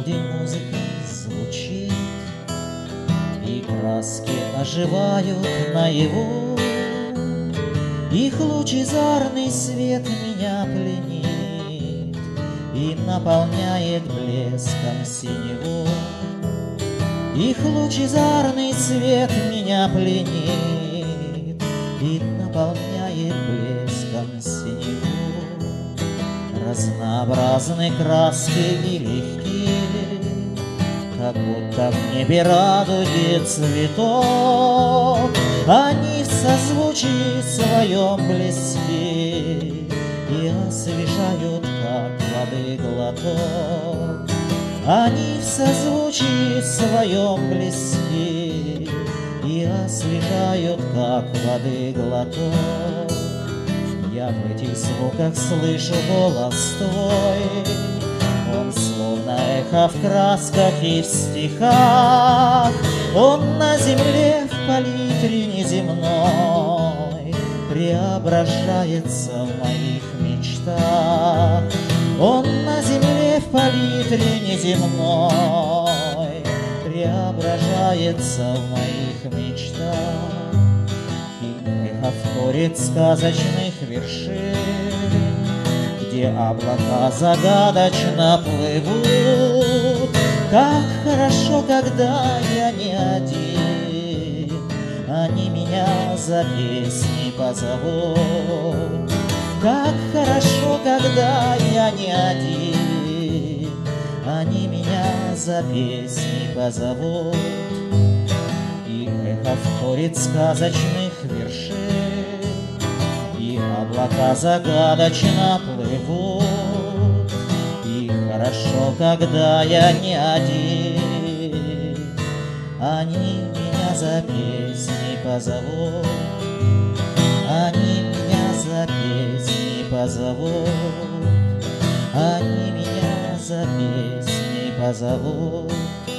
день музыка звучит, и краски оживают наяву. Их лучезарный свет меня пленит и наполняет блеском синеву. Их лучезарный свет меня пленит и наполняет блеском синеву. Разнообразны краски и легки, как будто в небе радуги цветок. Они в созвучии своем блески и освежают, как воды глоток. Они в созвучии своем блески и освежают, как воды глоток. Я в этих звуках слышу голос твой, он словно эхо в красках и в стихах. Он на земле в палитре неземной преображается в моих мечтах. Он на земле в палитре неземной преображается в моих мечтах. И эхо вторит сказочных вершин, где облака загадочно плывут. Как хорошо, когда я не один, они меня за песни позовут. Как хорошо, когда я не один, они меня за песни позовут. И эхо вторит сказочных вершин, и облака загадочно плывут. И хорошо, когда я не один, они меня за песни позовут. Они меня за песни позовут. Они меня за песни позовут.